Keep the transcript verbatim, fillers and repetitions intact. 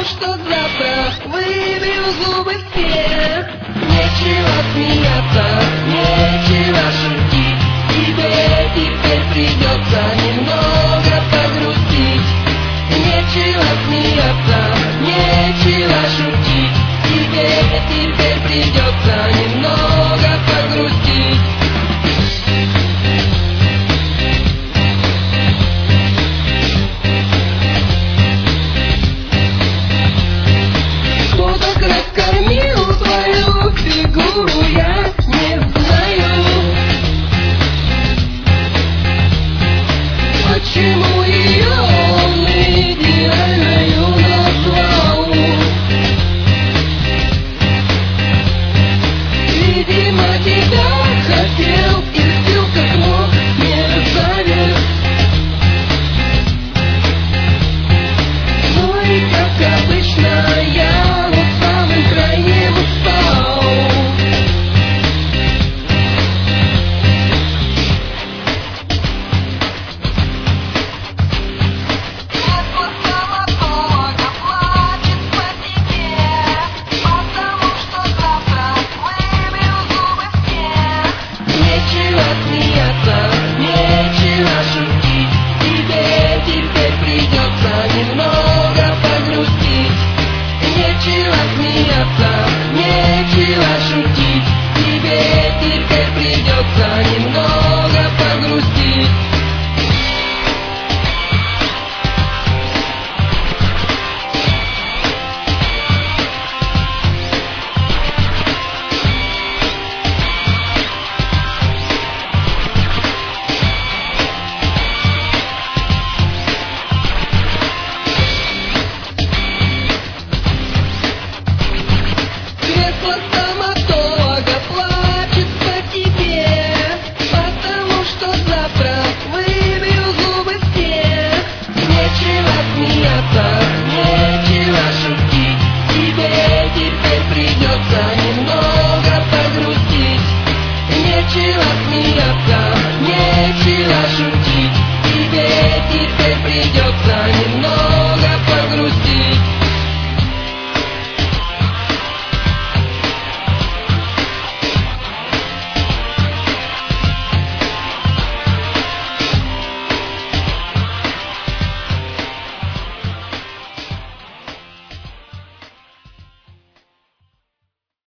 что завтра выбью зубы все. Нечего смеяться, нечего шутить, тебе теперь придется немного погрустить. Нечего смеяться, нечего шутить, тебе теперь придется немного погрустить. Кто так раскормил твою фигуру, я не знаю. Почему ее он идеальную назвал? Видимо, тебя хотел и любил как мог мерзавец. Ну и как обычно я вот самым крайним устал. Нечего смеяться, нечего шутить, тебе теперь придется немного погрустить. Нечего смеяться, нечего шутить, тебе теперь придется немного погрустить. Кресло стоматолога плачет по тебе, потому что завтра выбью зубы все. Нечего смеяться, нечего шутить, тебе теперь придется немного погрустить. Нечего смеяться, нечего шутить.